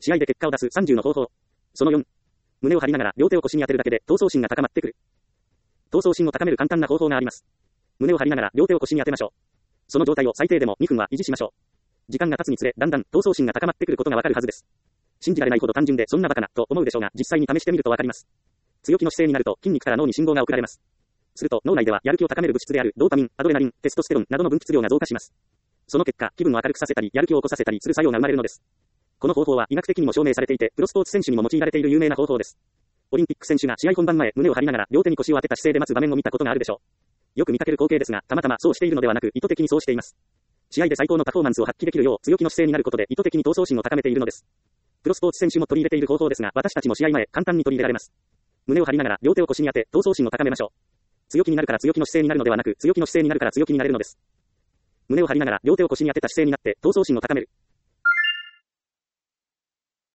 試合で結果を出す30の方法。その4。胸を張りながら両手を腰に当てるだけで闘争心が高まってくる。闘争心を高める簡単な方法があります。胸を張りながら両手を腰に当てましょう。その状態を最低でも2分は維持しましょう。時間が経つにつれだんだん闘争心が高まってくることがわかるはずです。信じられないほど単純でそんなバカなと思うでしょうが、実際に試してみるとわかります。強気の姿勢になると筋肉から脳に信号が送られます。すると脳内ではやる気を高める物質であるドーパミン、アドレナリン、テストステロンなどの分泌量が増加します。その結果、気分を明るくさせたり、やる気を起こさせたりする作用が生まれるのです。この方法は医学的にも証明されていて、プロスポーツ選手にも用いられている有名な方法です。オリンピック選手が試合本番前、胸を張りながら両手に腰を当てた姿勢で待つ場面を見たことがあるでしょう。よく見かける光景ですが、たまたまそうしているのではなく、意図的にそうしています。試合で最高のパフォーマンスを発揮できるよう強気の姿勢になることで意図的に闘争心を高めているのです。プロスポーツ選手も取り入れている方法ですが、私たちも試合前、簡単に取り入れられます。胸を張りながら両手を腰に当て、闘争心を高めましょう。強気になるから強気の姿勢になるのではなく、強気の姿勢になるから強気になれるのです。胸を張りながら両手を腰に当てた姿勢になって、闘争心を高める。